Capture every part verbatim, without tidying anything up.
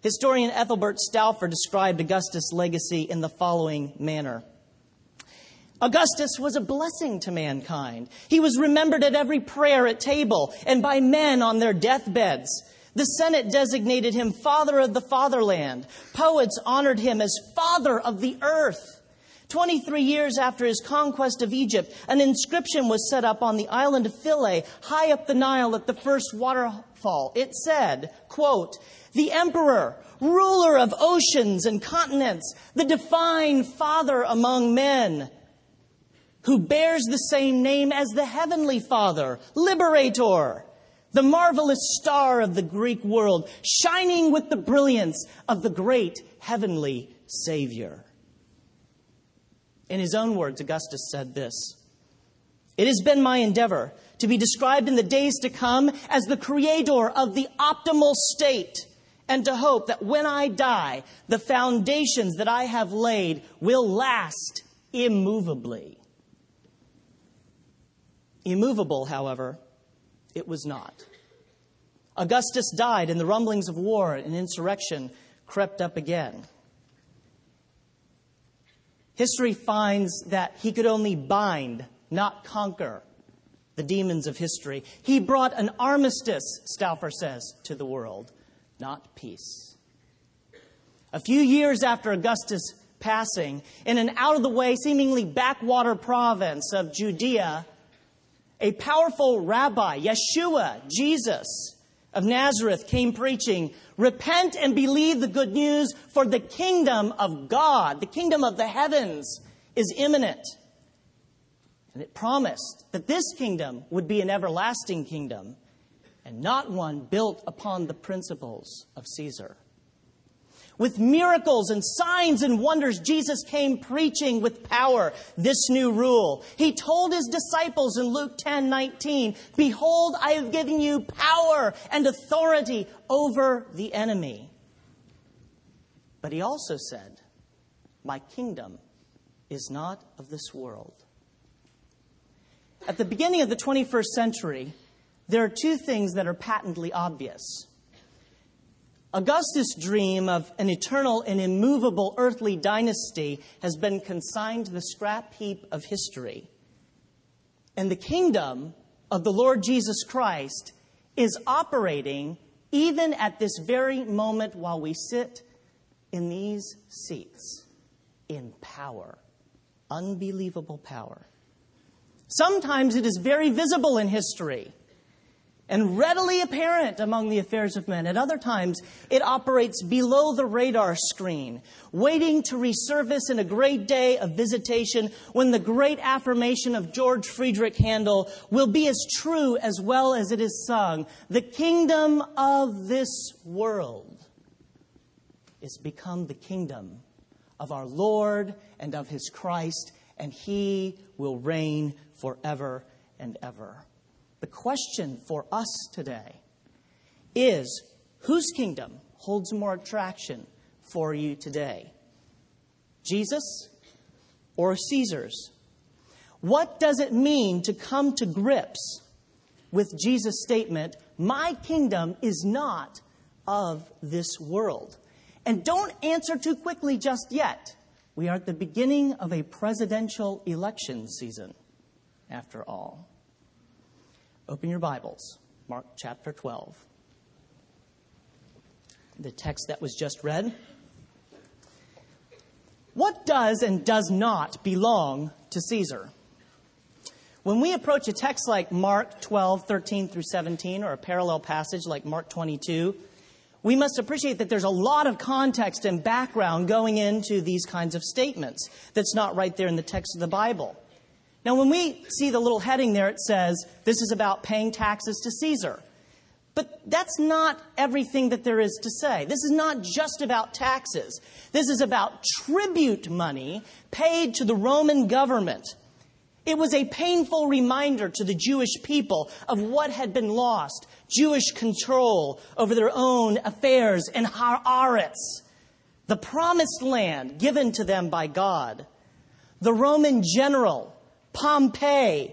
Historian Ethelbert Stauffer described Augustus' legacy in the following manner. Augustus was a blessing to mankind. He was remembered at every prayer at table and by men on their deathbeds. The Senate designated him father of the fatherland. Poets honored him as father of the earth. twenty-three years after his conquest of Egypt, an inscription was set up on the island of Philae, high up the Nile at the first waterfall. It said, quote, "The emperor, ruler of oceans and continents, the divine father among men, who bears the same name as the heavenly Father, Liberator, the marvelous star of the Greek world, shining with the brilliance of the great heavenly Savior." In his own words, Augustus said this, "It has been my endeavor to be described in the days to come as the creator of the optimal state, and to hope that when I die, the foundations that I have laid will last immovably." Immovable, however, it was not. Augustus died, and the rumblings of war and insurrection crept up again. History finds that he could only bind, not conquer, the demons of history. He brought an armistice, Stauffer says, to the world, not peace. A few years after Augustus' passing, in an out-of-the-way, seemingly backwater province of Judea, a powerful rabbi, Yeshua, Jesus of Nazareth, came preaching, "Repent and believe the good news, for the kingdom of God, the kingdom of the heavens, is imminent." And it promised that this kingdom would be an everlasting kingdom and not one built upon the principles of Caesar. With miracles and signs and wonders, Jesus came preaching with power this new rule. He told his disciples in Luke ten nineteen, "Behold, I have given you power and authority over the enemy." But he also said, "My kingdom is not of this world." At the beginning of the twenty-first century, there are two things that are patently obvious. Augustus' dream of an eternal and immovable earthly dynasty has been consigned to the scrap heap of history. And the kingdom of the Lord Jesus Christ is operating even at this very moment while we sit in these seats in power, unbelievable power. Sometimes it is very visible in history and readily apparent among the affairs of men. At other times, it operates below the radar screen, waiting to resurface in a great day of visitation when the great affirmation of George Friedrich Handel will be as true as well as it is sung. The kingdom of this world is become the kingdom of our Lord and of his Christ, and he will reign forever and ever. The question for us today is, whose kingdom holds more attraction for you today? Jesus or Caesar's? What does it mean to come to grips with Jesus' statement, "My kingdom is not of this world"? And don't answer too quickly just yet. We are at the beginning of a presidential election season, after all. Open your Bibles, Mark chapter twelve. The text that was just read. What does and does not belong to Caesar? When we approach a text like Mark twelve, thirteen through seventeen, or a parallel passage like Mark twenty-two, we must appreciate that there's a lot of context and background going into these kinds of statements that's not right there in the text of the Bible. Now, when we see the little heading there, it says, this is about paying taxes to Caesar. But that's not everything that there is to say. This is not just about taxes. This is about tribute money paid to the Roman government. It was a painful reminder to the Jewish people of what had been lost, Jewish control over their own affairs in Haaretz, the promised land given to them by God. The Roman general, Pompey,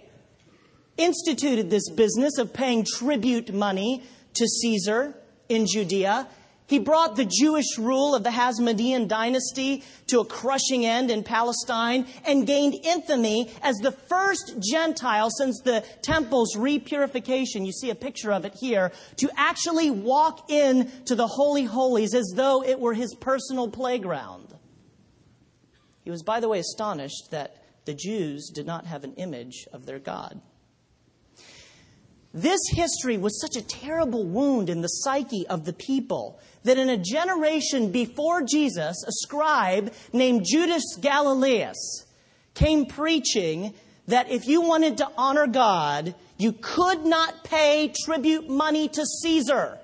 instituted this business of paying tribute money to Caesar in Judea. He brought the Jewish rule of the Hasmonean dynasty to a crushing end in Palestine and gained infamy as the first Gentile since the temple's repurification, you see a picture of it here, to actually walk in to the Holy Holies as though it were his personal playground. He was, by the way, astonished that the Jews did not have an image of their God. This history was such a terrible wound in the psyche of the people that in a generation before Jesus, a scribe named Judas Galileus came preaching that if you wanted to honor God, you could not pay tribute money to Caesar,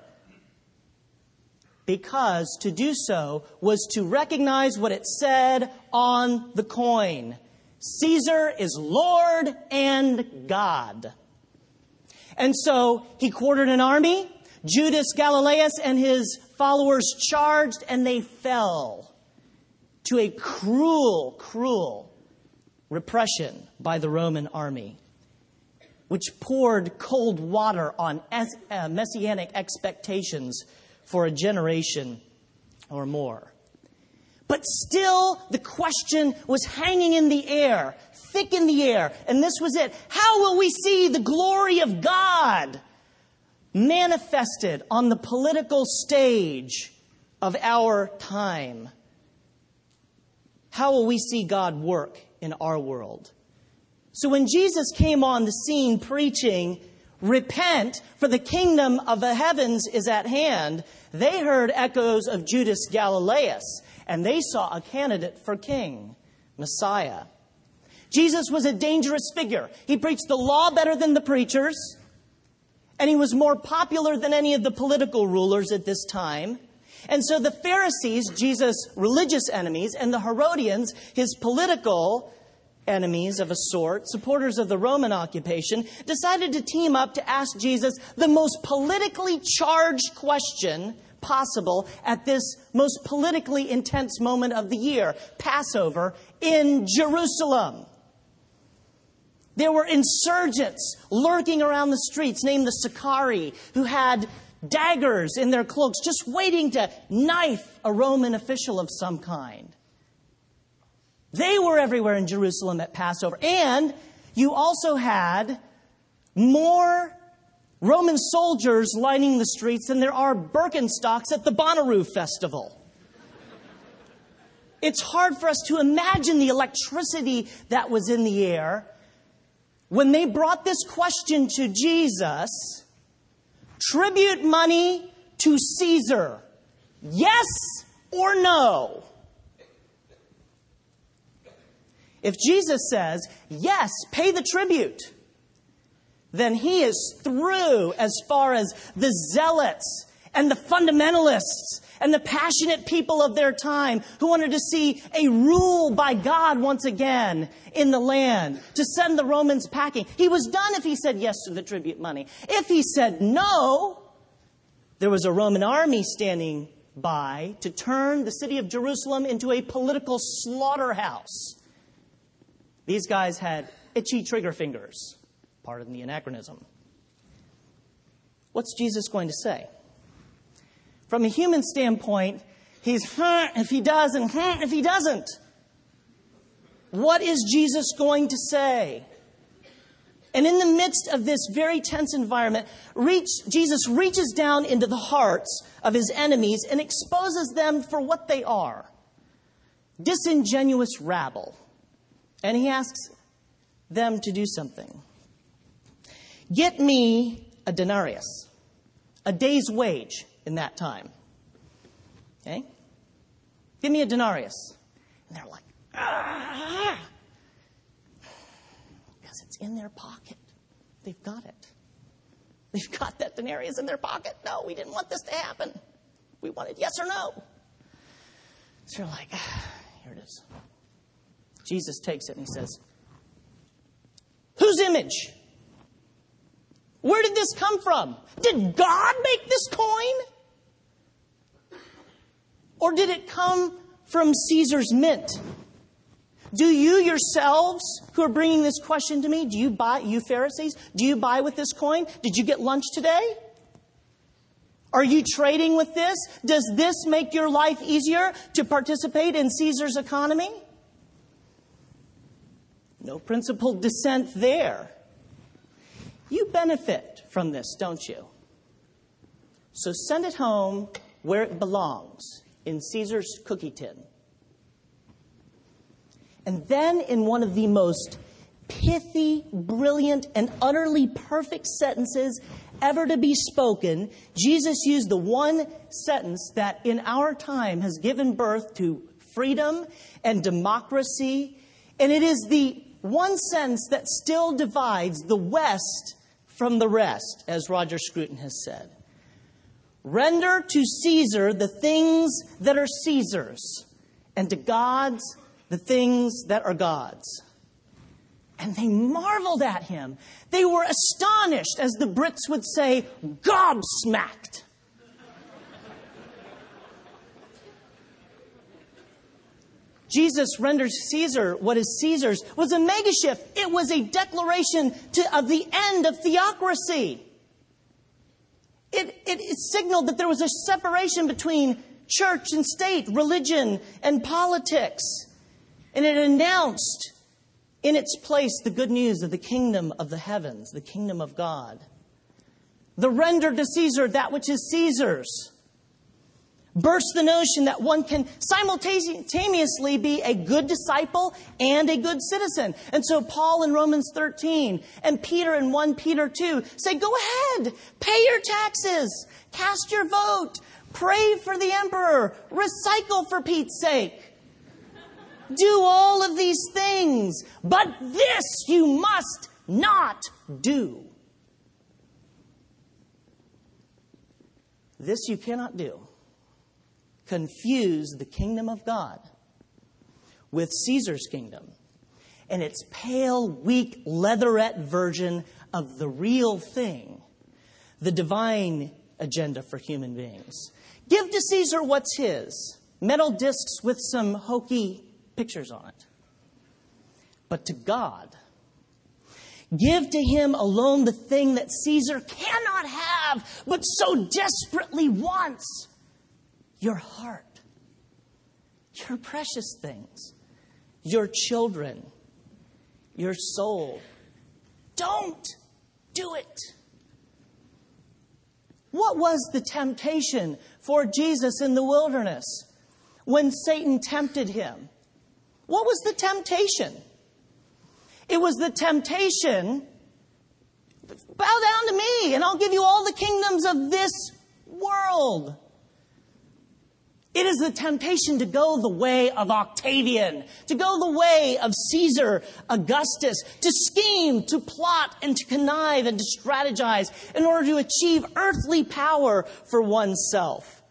because to do so was to recognize what it said on the coin. Caesar is Lord and God. And so he quartered an army. Judas Galileus and his followers charged, and they fell to a cruel, cruel repression by the Roman army, which poured cold water on messianic expectations for a generation or more. But still, the question was hanging in the air, thick in the air. And this was it. How will we see the glory of God manifested on the political stage of our time? How will we see God work in our world? So when Jesus came on the scene preaching, "Repent, for the kingdom of the heavens is at hand," they heard echoes of Judas Galileus. And they saw a candidate for king, Messiah. Jesus was a dangerous figure. He preached the law better than the preachers. And he was more popular than any of the political rulers at this time. And so the Pharisees, Jesus' religious enemies, and the Herodians, his political enemies of a sort, supporters of the Roman occupation, decided to team up to ask Jesus the most politically charged question possible at this most politically intense moment of the year, Passover, in Jerusalem. There were insurgents lurking around the streets named the Sicarii, who had daggers in their cloaks, just waiting to knife a Roman official of some kind. They were everywhere in Jerusalem at Passover. And you also had more Roman soldiers lining the streets than there are Birkenstocks at the Bonnaroo Festival. It's hard for us to imagine the electricity that was in the air when they brought this question to Jesus: tribute money to Caesar, yes or no? If Jesus says, yes, pay the tribute, then he is through as far as the zealots and the fundamentalists and the passionate people of their time who wanted to see a rule by God once again in the land, to send the Romans packing. He was done if he said yes to the tribute money. If he said no, there was a Roman army standing by to turn the city of Jerusalem into a political slaughterhouse. These guys had itchy trigger fingers. Pardon the anachronism. What's Jesus going to say? From a human standpoint, he's huh if he does and huh if he doesn't. What is Jesus going to say? And in the midst of this very tense environment, reach, Jesus reaches down into the hearts of his enemies and exposes them for what they are: disingenuous rabble. And he asks them to do something. Get me a denarius, a day's wage in that time. Okay? Give me a denarius. And they're like, ah! Because it's in their pocket. They've got it. They've got that denarius in their pocket. No, we didn't want this to happen. We wanted yes or no. So they're like, ah, here it is. Jesus takes it and he says, whose image? Where did this come from? Did God make this coin? Or did it come from Caesar's mint? Do you yourselves, who are bringing this question to me, do you buy, you Pharisees, do you buy with this coin? Did you get lunch today? Are you trading with this? Does this make your life easier to participate in Caesar's economy? No principled dissent there. You benefit from this, don't you? So send it home where it belongs, in Caesar's cookie tin. And then in one of the most pithy, brilliant, and utterly perfect sentences ever to be spoken, Jesus used the one sentence that in our time has given birth to freedom and democracy. And it is the one sentence that still divides the West from the rest, as Roger Scruton has said. Render to Caesar the things that are Caesar's, and to God's the things that are God's. And they marveled at him. They were astonished, as the Brits would say, gobsmacked. Jesus renders Caesar what is Caesar's was a megashift. It was a declaration to, of the end of theocracy. It, it, it signaled that there was a separation between church and state, religion and politics. And it announced in its place the good news of the kingdom of the heavens, the kingdom of God. The render to Caesar that which is Caesar's burst the notion that one can simultaneously be a good disciple and a good citizen. And so Paul in Romans thirteen and Peter in First Peter two say, go ahead, pay your taxes, cast your vote, pray for the emperor, recycle for Pete's sake. Do all of these things, but this you must not do. This you cannot do. Confuse the kingdom of God with Caesar's kingdom and its pale, weak, leatherette version of the real thing, the divine agenda for human beings. Give to Caesar what's his, metal discs with some hokey pictures on it. But to God, give to him alone the thing that Caesar cannot have, but so desperately wants. Your heart, your precious things, your children, your soul. Don't do it. What was the temptation for Jesus in the wilderness when Satan tempted him? What was the temptation? It was the temptation, bow down to me and I'll give you all the kingdoms of this world. It is the temptation to go the way of Octavian, to go the way of Caesar Augustus, to scheme, to plot, and to connive and to strategize in order to achieve earthly power for oneself.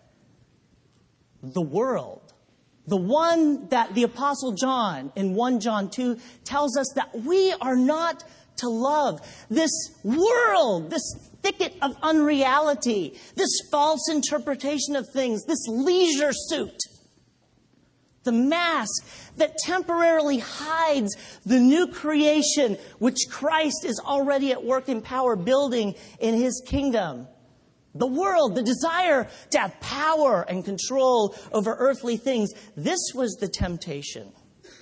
The world, the one that the Apostle John in First John two tells us that we are not to love. This world, this thicket of unreality, this false interpretation of things, this leisure suit, the mask that temporarily hides the new creation which Christ is already at work in power building in his kingdom. The world, the desire to have power and control over earthly things. This was the temptation.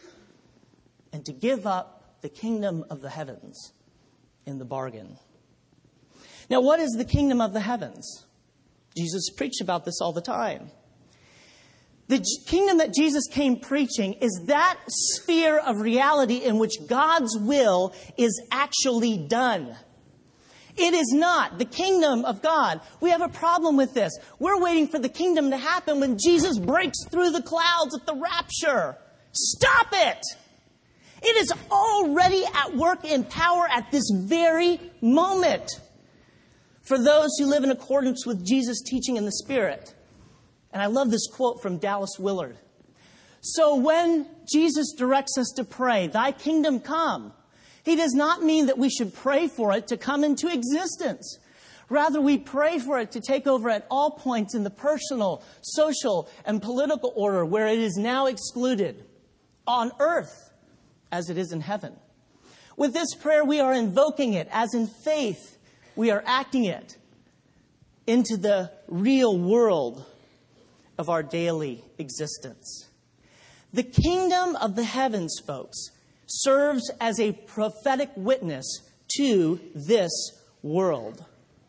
And to give up the kingdom of the heavens in the bargain. Now, what is the kingdom of the heavens? Jesus preached about this all the time. The kingdom that Jesus came preaching is that sphere of reality in which God's will is actually done. It is not the kingdom of God. We have a problem with this. We're waiting for the kingdom to happen when Jesus breaks through the clouds at the rapture. Stop it! It is already at work in power at this very moment for those who live in accordance with Jesus' teaching in the Spirit. And I love this quote from Dallas Willard. So when Jesus directs us to pray, thy kingdom come, he does not mean that we should pray for it to come into existence. Rather, we pray for it to take over at all points in the personal, social, and political order where it is now excluded, on earth as it is in heaven. With this prayer, we are invoking it, as in faith, we are acting it into the real world of our daily existence. The kingdom of the heavens, folks, serves as a prophetic witness to this world.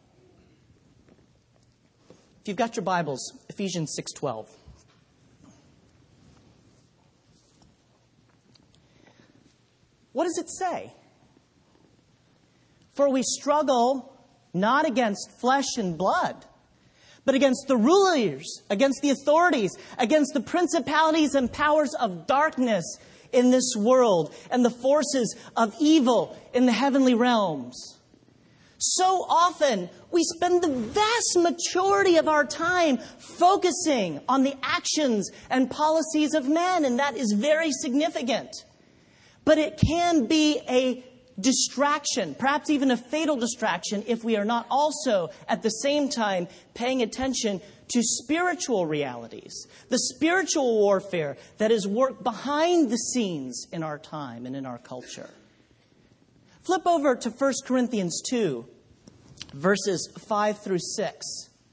If you've got your Bibles, Ephesians six twelve. What does it say? For we struggle not against flesh and blood, but against the rulers, against the authorities, against the principalities and powers of darkness in this world, and the forces of evil in the heavenly realms. So often, we spend the vast majority of our time focusing on the actions and policies of men, and that is very significant. But it can be a distraction, perhaps even a fatal distraction, if we are not also at the same time paying attention to spiritual realities, the spiritual warfare that is worked behind the scenes in our time and in our culture. Flip over to First Corinthians two, verses five through six.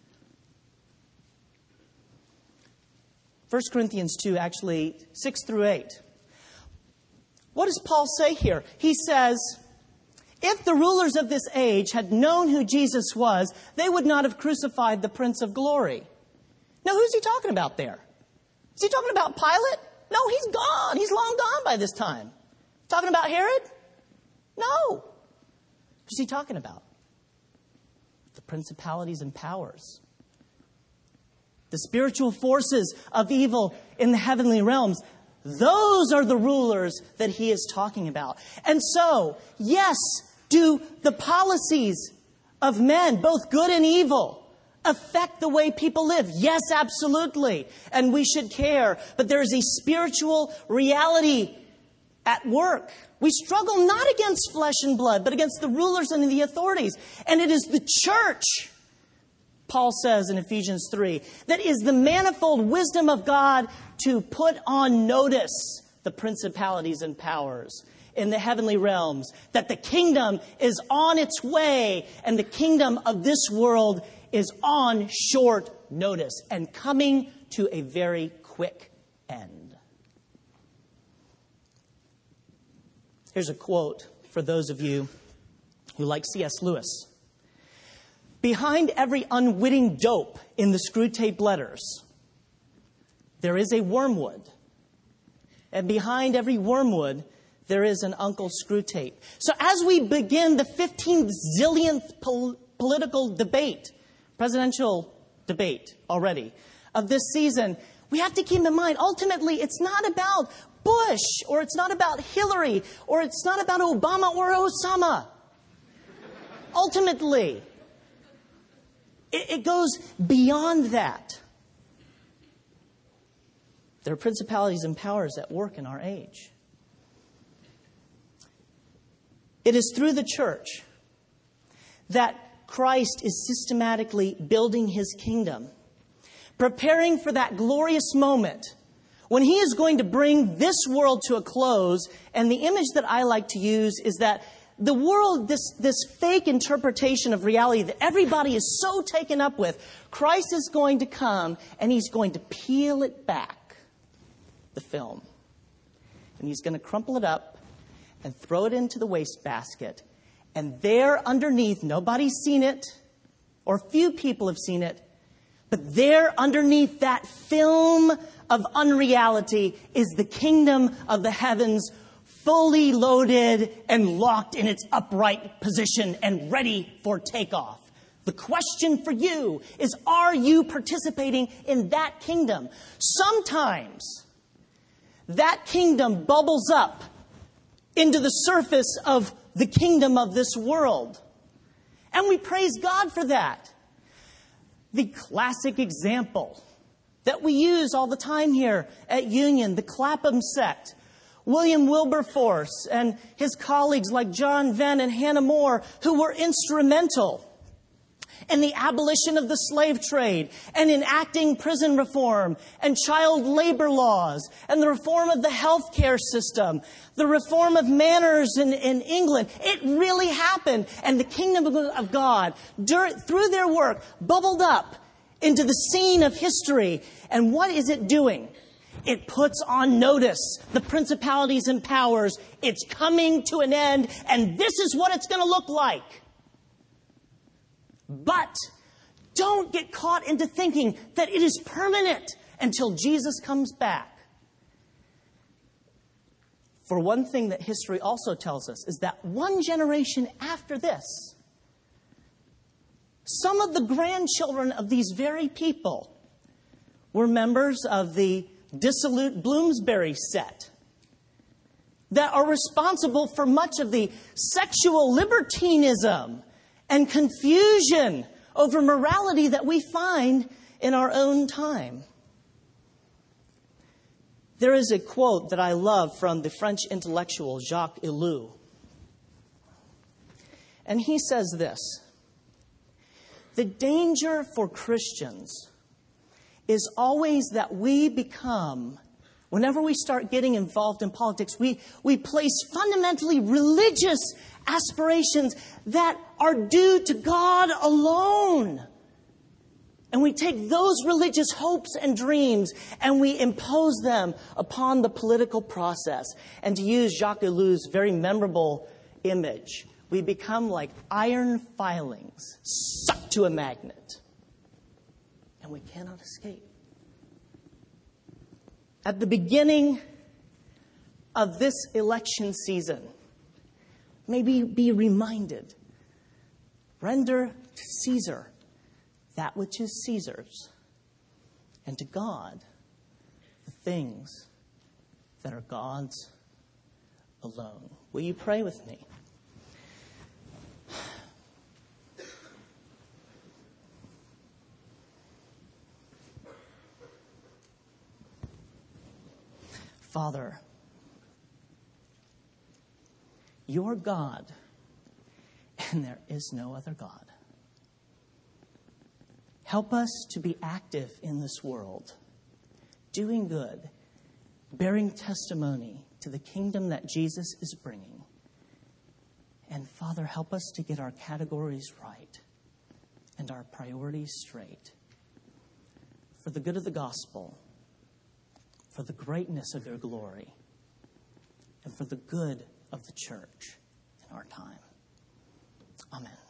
First Corinthians two, actually, six through eight. What does Paul say here? He says, if the rulers of this age had known who Jesus was, they would not have crucified the Prince of Glory. Now, who's he talking about there? Is he talking about Pilate? No, he's gone. He's long gone by this time. Talking about Herod? No. Who's he talking about? The principalities and powers. The spiritual forces of evil in the heavenly realms. Those are the rulers that he is talking about. And so, yes, do the policies of men, both good and evil, affect the way people live? Yes, absolutely. And we should care. But there is a spiritual reality at work. We struggle not against flesh and blood, but against the rulers and the authorities. And it is the church, Paul says in Ephesians three, that is the manifold wisdom of God to put on notice the principalities and powers in the heavenly realms, that the kingdom is on its way and the kingdom of this world is on short notice and coming to a very quick end. Here's a quote for those of you who like C S Lewis. Behind every unwitting dope in the Screwtape Letters, there is a wormwood. And behind every wormwood, there is an Uncle Screwtape. So as we begin the fifteenth zillionth pol- political debate, presidential debate already, of this season, we have to keep in mind, ultimately, it's not about Bush, or it's not about Hillary, or it's not about Obama or Osama. Ultimately, it, it goes beyond that. There are principalities and powers at work in our age. It is through the church that Christ is systematically building his kingdom, preparing for that glorious moment when he is going to bring this world to a close. And the image that I like to use is that the world, this, this fake interpretation of reality that everybody is so taken up with, Christ is going to come and he's going to peel it back, the film. And he's going to crumple it up and throw it into the wastebasket. And there underneath, nobody's seen it, or few people have seen it, but there underneath that film of unreality is the kingdom of the heavens, fully loaded and locked in its upright position and ready for takeoff. The question for you is, are you participating in that kingdom? Sometimes that kingdom bubbles up into the surface of the kingdom of this world. And we praise God for that. The classic example that we use all the time here at Union, the Clapham sect. William Wilberforce and his colleagues like John Venn and Hannah More, who were instrumental in the abolition of the slave trade and enacting prison reform and child labor laws and the reform of the healthcare system, the reform of manners in, in England. It really happened. And the kingdom of God, dur- through their work, bubbled up into the scene of history. And what is it doing? It puts on notice the principalities and powers. It's coming to an end, and this is what it's going to look like. But don't get caught into thinking that it is permanent until Jesus comes back. For one thing that history also tells us is that one generation after this, some of the grandchildren of these very people were members of the dissolute Bloomsbury set that are responsible for much of the sexual libertinism and confusion over morality that we find in our own time. There is a quote that I love from the French intellectual Jacques Ellul. And he says this: the danger for Christians is always that we become, whenever we start getting involved in politics, we, we place fundamentally religious aspirations that are due to God alone. And we take those religious hopes and dreams and we impose them upon the political process. And to use Jacques Ellul's very memorable image, we become like iron filings sucked to a magnet. And we cannot escape. At the beginning of this election season, maybe be reminded, render to Caesar that which is Caesar's, and to God the things that are God's alone. Will you pray with me? Father, you're God, and there is no other God. Help us to be active in this world, doing good, bearing testimony to the kingdom that Jesus is bringing. And Father, help us to get our categories right and our priorities straight for the good of the gospel, for the greatness of your glory, and for the good of the church in our time. Amen.